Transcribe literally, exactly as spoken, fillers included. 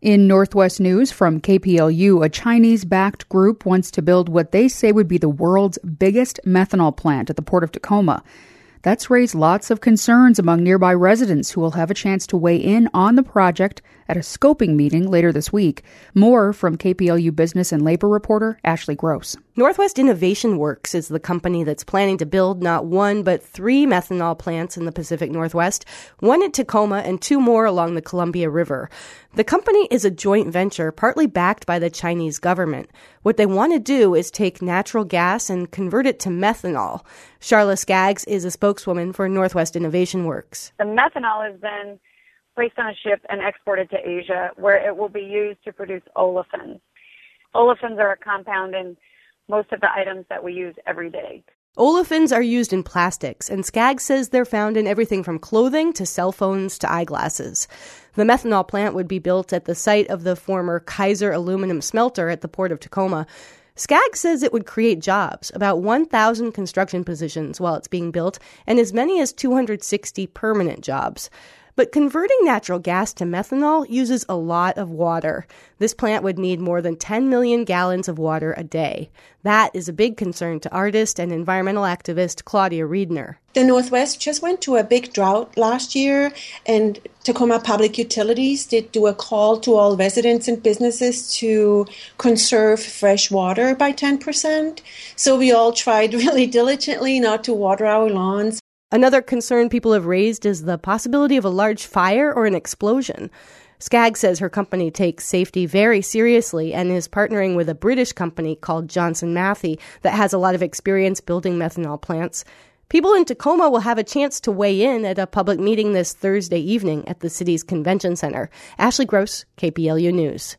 In Northwest News from K P L U, a Chinese-backed group wants to build what they say would be the world's biggest methanol plant at the Port of Tacoma. That's raised lots of concerns among nearby residents who will have a chance to weigh in on the project at a scoping meeting later this week. More from K P L U business and labor reporter Ashley Gross. Northwest Innovation Works is the company that's planning to build not one but three methanol plants in the Pacific Northwest, one at Tacoma and two more along the Columbia River. The company is a joint venture partly backed by the Chinese government. What they want to do is take natural gas and convert it to methanol. Charla Skaggs is a spokeswoman for Northwest Innovation Works. The methanol is then placed on a ship and exported to Asia, where it will be used to produce olefins. Olefins are a compound in most of the items that we use every day. Olefins are used in plastics, and Skaggs says they're found in everything from clothing to cell phones to eyeglasses. The methanol plant would be built at the site of the former Kaiser aluminum smelter at the Port of Tacoma. Skaggs says it would create jobs, about one thousand construction positions while it's being built, and as many as two hundred sixty permanent jobs. But converting natural gas to methanol uses a lot of water. This plant would need more than ten million gallons of water a day. That is a big concern to artist and environmental activist Claudia Riedner. The Northwest just went to a big drought last year, and Tacoma Public Utilities did do a call to all residents and businesses to conserve fresh water by ten percent. So we all tried really diligently not to water our lawns. Another concern people have raised is the possibility of a large fire or an explosion. Skaggs says her company takes safety very seriously and is partnering with a British company called Johnson Matthey that has a lot of experience building methanol plants. People in Tacoma will have a chance to weigh in at a public meeting this Thursday evening at the city's convention center. Ashley Gross, K P L U News.